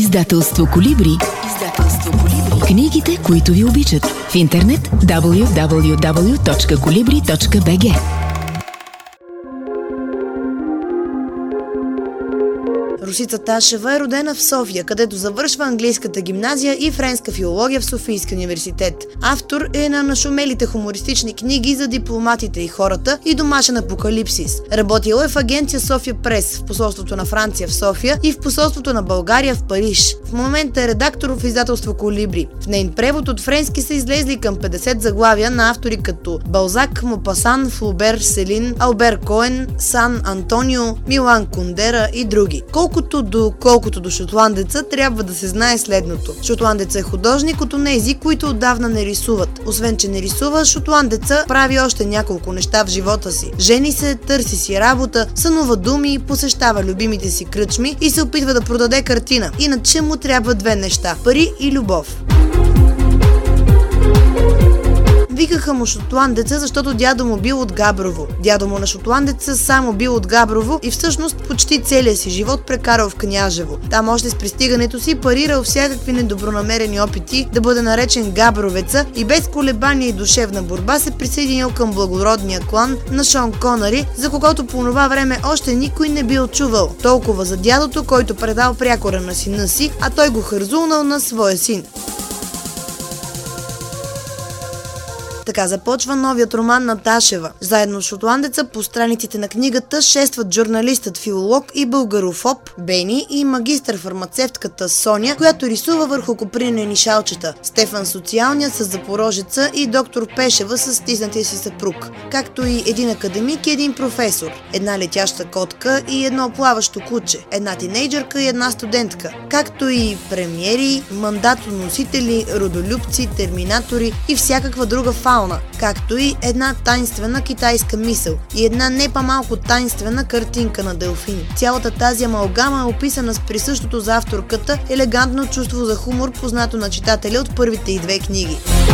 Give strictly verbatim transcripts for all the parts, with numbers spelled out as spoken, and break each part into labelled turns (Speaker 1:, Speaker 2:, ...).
Speaker 1: Издателство Колибри. Издателство Колибри. Книгите, които ви обичат. В интернет дабъл ю дабъл ю дабъл ю точка колибри точка би джи.
Speaker 2: Росица Ташева е родена в София, където завършва английската гимназия и френска филология в Софийския университет. Автор е на нашумелите хумористични книги за дипломатите и хората и Домашен апокалипсис. Работила е в агенция София Прес, в посолството на Франция в София и в посолството на България в Париж. В момента е редактор в издателство Колибри. В нейн превод от френски са излезли към петдесет заглавия на автори като Балзак, Мопасан, Флобер, Селин, Албер Коен, Сан Антонио, Милан Кундера и други. Колкото до, колкото до шотландеца, трябва да се знае следното. Шотландеца е художник от онези, които отдавна не рисуват. Освен, че не рисува, шотландеца прави още няколко неща в живота си. Жени се, търси си работа, сънува думи, посещава любимите си кръчми и се опитва да продаде картина. Иначе му трябва две неща – пари и любов. Викаха му шотландеца, защото дядо му бил от Габрово. Дядо му на шотландеца само бил от Габрово и всъщност почти целия си живот прекарал в Княжево. Там още с пристигането си парирал всякакви недобронамерени опити да бъде наречен Габровеца и без колебание и душевна борба се присъединил към благородния клан на Шон Конари, за когото по това време още никой не бил чувал. Толкова за дядото, който предал прякора на сина си, а той го хързулнал на своя син. Така започва новият роман на Ташева. Заедно с шотландеца по страниците на книгата шестват журналистът, филолог и българофоб Бени и магистър-фармацевтката Соня, която рисува върху копринени шалчета, Стефан социалният с Запорожеца и доктор Пешева с стиснатия си съпруг, както и един академик и един професор, една летяща котка и едно плаващо куче, една тинейджърка и една студентка, както и премиери, мандатоносители, родолюбци, терминатори и всякаква друга фауна, както и една тайнствена китайска мисъл и една не по-малко тайнствена картинка на делфин. Цялата тази амалгама е описана с присъщото за авторката елегантно чувство за хумор, познато на читателя от първите и две книги.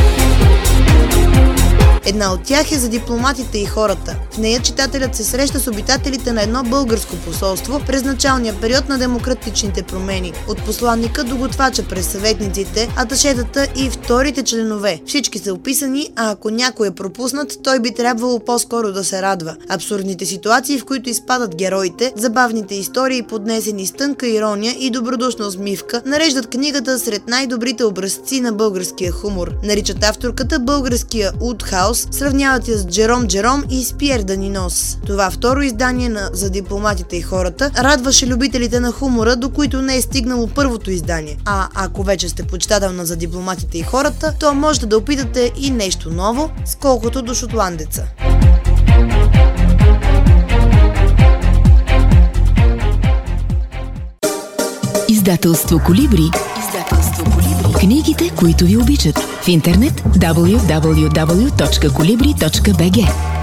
Speaker 2: Една от тях е за дипломатите и хората. В нея читателят се среща с обитателите на едно българско посолство през началния период на демократичните промени. От посланника до готвача през съветниците, аташетата и вторите членове. Всички са описани, а ако някой е пропуснат, той би трябвало по-скоро да се радва. Абсурдните ситуации, в които изпадат героите, забавните истории, поднесени с тънка ирония и добродушна усмивка, нареждат книгата сред най-добрите образци на българския хумор. Наричат авторката българския Удхаус, сравняват я с Джером Джером и с Пиер Данинос. Това второ издание на За дипломатите и хората радваше любителите на хумора, до които не е стигнало първото издание. А ако вече сте почитател на За дипломатите и хората, то можете да опитате и нещо ново, сколкото до шотландеца.
Speaker 1: Издателство Колибри. Издателство Колибри. Книгите, които ви обичат. В интернет дабъл ю дабъл ю дабъл ю точка колибри точка би джи.